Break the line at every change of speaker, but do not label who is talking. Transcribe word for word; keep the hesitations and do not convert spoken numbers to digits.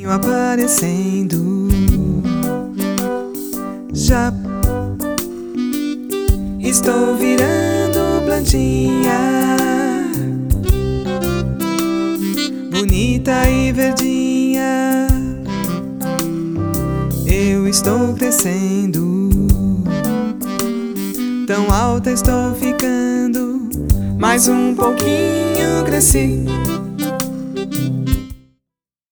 aparecendo. Já estou virando plantinha, bonita e verdinha. Eu estou crescendo, tão alta estou ficando. Mais um pouquinho cresci.